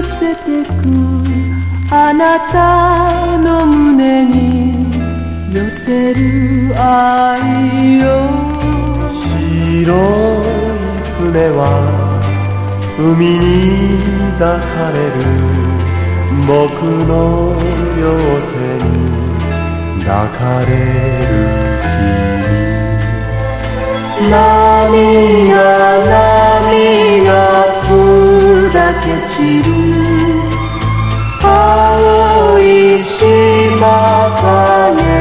せてくあなたの胸に寄せる愛よ。 白い船は海に抱かれる僕の両手に抱かれる君。波が砕け散る青い島影